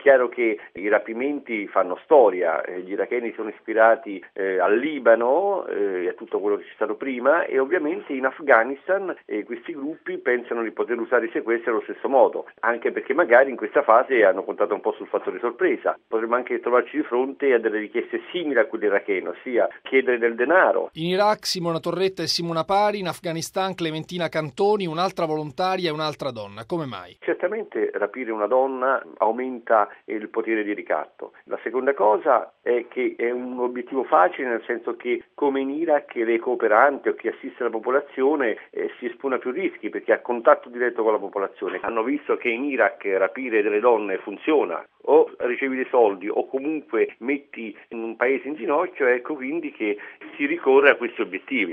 chiaro che i rapimenti fanno storia, gli iracheni sono ispirati al Libano e a tutto quello che c'è stato prima, e ovviamente in Afghanistan questi gruppi pensano di poter usare i sequestri allo stesso modo, anche perché magari in questa fase hanno contato un po' sul fattore sorpresa. Potremmo anche trovarci di fronte a delle richieste simili a quelle irachene, ossia chiedere del denaro. In Iraq Simona Torretta e Simona Pari, in Afghanistan Clementina Cantoni, un'altra volontaria e un'altra donna. Come mai? Certamente rapire una donna aumenta il potere di ricatto. La seconda cosa è che è un obiettivo facile, nel senso che come in Iraq le cooperanti o chi assiste la popolazione si espone a più rischi perché ha contatto diretto con la popolazione. Hanno visto che in Iraq rapire delle donne funziona, o ricevi dei soldi o comunque metti in un paese in ginocchio, ecco quindi che si ricorre a questi obiettivi.